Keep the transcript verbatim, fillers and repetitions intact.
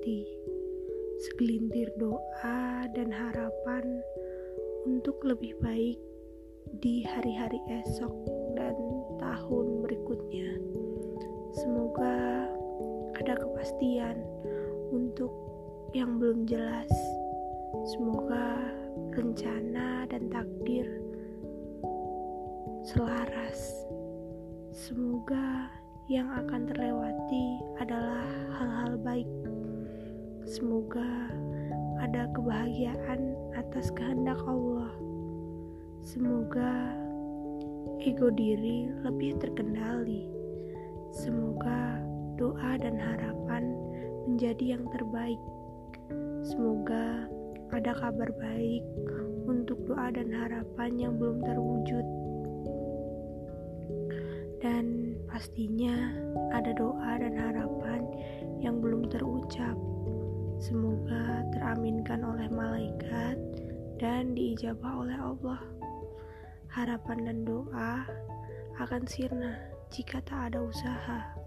terlewati. Segelintir doa dan harapan untuk lebih baik di hari-hari esok dan tahun berikutnya. Semoga ada kepastian untuk yang belum jelas. Semoga rencana dan takdir selaras. Semoga yang akan terlewati adalah hal-hal baik. Semoga ada kebahagiaan atas kehendak Allah. Semoga ego diri lebih terkendali. Semoga doa dan harapan menjadi yang terbaik. Semoga ada kabar baik untuk doa dan harapan yang belum terwujud. Dan pastinya ada doa dan harapan yang belum terucap. Semoga teraminkan oleh malaikat dan diijabah oleh Allah. Harapan dan doa akan sirna jika tak ada usaha.